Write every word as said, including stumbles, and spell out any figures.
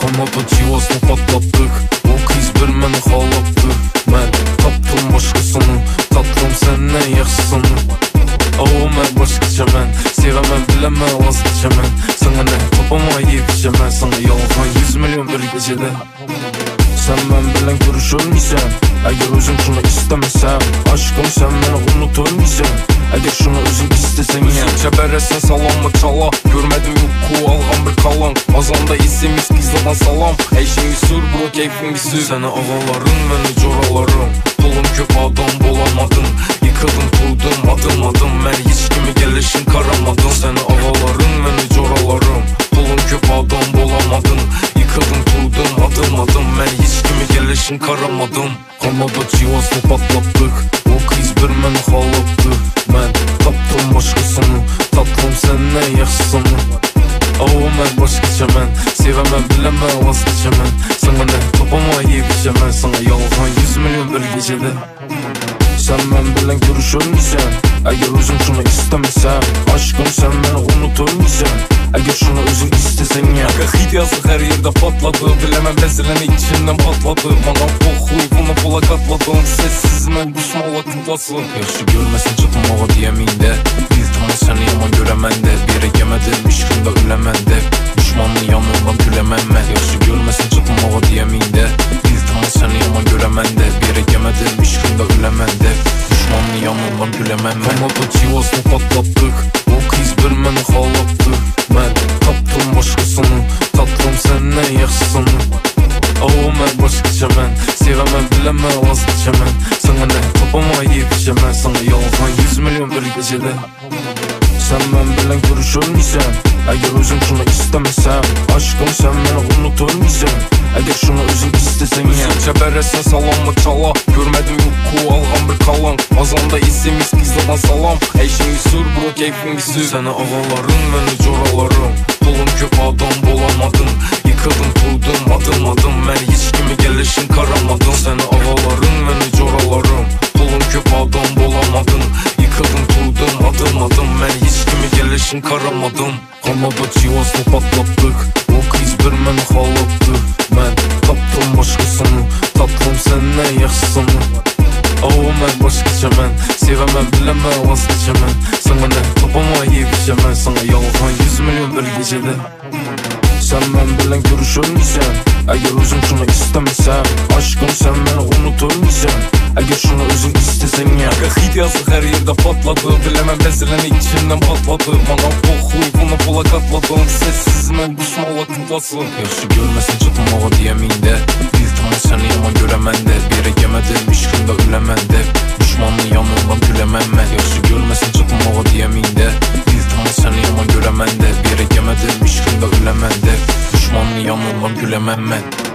Kanada civasını patlattık. O kız bir məni xalabdı. Mən tapdım başqasını. Tatlım səndən yaxşısını. O mən başqaca mən. Sevəmən biləmən vazgeçə mən. Sana nə tapamayıb işə mən. Sana yalğan yüz milyon bir gecədə. Sen ben bilen görüşülmeysen, eğer özüm şunu istemesem, aşkım sen beni unutulmuysan, eğer şunu özüm istesen ya. Üzüm çeberesin salam mı çala, görmedim yoku alğan bir kalan. Azanda isimiz kızladan salam, eşin bir sür bro keyfin bir sür. Seni ağaların ve nicoralarım, pulum köp adam bulamadım. Yıkıldım kurdum adım adım, ben hiç kimi gelişin karamadım. Seni ağaların ve nicoralarım, pulum köp adam bulamadım. Yıkıldım kurdum adım adım, ben hiç kimi gelişin karamadım. Kanada civasını patlattık. O kız bir məni xalabdı. Mən tapdım başqasını. Tatlım səndən yaxşısını. O mən başqaca mən. Sevəmən biləmən vazgeçə mən. Sana nə tapamayıb işə mən. Sana yalğan yüz milyon bir gecədə. Sen ben bilen görüşülmeysen, eğer özüm şunu istemesem, aşkım sen beni unutulmuysan, eğer şunu özüm istesen ya. Hit yazık her yerde patladı, bilemem bezelenik içinden patladı. Bana poxuy bunu pola katladım, sessiz mən düşmala kutlasın. Yaxşı görməsin çıtmağa diyeminde, bildim seni yaman görəməndə. Bir egemədim işkimdə öləməndə, düşmanın yanından güləmənmə. Yaxşı görməsin çıtmağa diyeminde, bildim seni yaman görəməndə. Bir egemədim işkimdə öləməndə, düşmanın yanından güləmənmə. Kanada civasını patlattık. O kız bir məni xalabdı. Mən tapdım başqasını. Tatlım səndən yaxşısını. O mən başqaca mən. Sevəmən biləmən vazgeçə mən. Sana nə tapamayıb işə mən. Sana yalğan yüz milyon bir gecədə. Sen ben bilen görüşülmeysen, eğer özüm şunu istemesem, aşkım sen beni unutulmuysan, eğer şunu özüm istesen ya. Üzüm çeberesin salam mı çala, görmedim yoku alğan bir kalan. Azanda isimiz kızladan salam, eşin bir sür bro keyfin bir sür. Seni ağaların ve nicoralarım, pulum köp adam bulamadım. Yıkıldım kurdum adım adım, ben hiç kimi gelişin karamadım. Seni ağaların ve nicoralarım, pulum köp adam bulamadım. Yıkıldım kurdum adım adım, ben hiç kimi gelişin karamadım. Kanada civasını patlattık. O kız bir məni xalabdı. Mən tapdım başqasını. Tatlım səndən yaxşısını. O mən başqaca mən. Sevəmən biləmən vazgeçə mən. Sana nə tapamayıb işə mən. Sana yalğan yüz milyon bir gecədə. Sen ben bilen görüşülmeysen, eğer özüm şunu istemesem, aşkım sen beni unutulmuysan, eğer şunu özüm istesen ya. Hit yazık her yerde patladı, bilemem bezelenik içinden patladı. Bana poxuy bunu pola katladım, sessiz mən düşmala kutlasın. Yaxşı görməsin çıtmağa diyeminde, bildim seni yaman görəməndə. Bir egemədim işkimdə öləməndə, düşmanın yanından güləmənmə. Yaxşı görməsin çıtmağa diyeminde, bildim seni yaman görəməndə. Bir egemədim işkimdə öləməndə, düşmanın yanından güləmənmə.